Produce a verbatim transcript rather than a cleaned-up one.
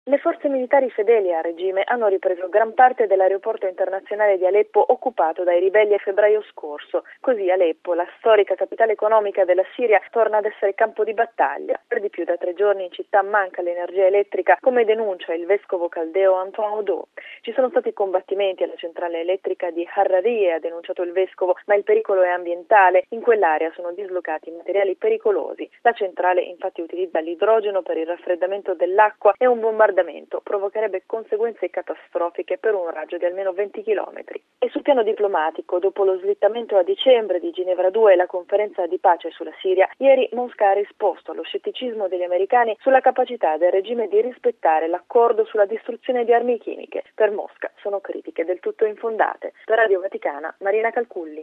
Le forze militari fedeli al regime hanno ripreso gran parte dell'aeroporto internazionale di Aleppo occupato dai ribelli a febbraio scorso. Così Aleppo, la storica capitale economica della Siria, torna ad essere campo di battaglia. Per di più da tre giorni in città manca l'energia elettrica, come denuncia il vescovo caldeo Antoine Odo. Ci sono stati combattimenti alla centrale elettrica di Harrarieh, ha denunciato il vescovo, ma il pericolo è ambientale. In quell'area sono dislocati materiali pericolosi. La centrale infatti utilizza l'idrogeno per il raffreddamento dell'acqua e un bombardamento provocherebbe conseguenze catastrofiche per un raggio di almeno venti chilometri. E sul piano diplomatico, dopo lo slittamento a dicembre di Ginevra due e la conferenza di pace sulla Siria, ieri Mosca ha risposto allo scetticismo degli americani sulla capacità del regime di rispettare l'accordo sulla distruzione di armi chimiche. Per Mosca sono critiche del tutto infondate. Per Radio Vaticana, Marina Calculli.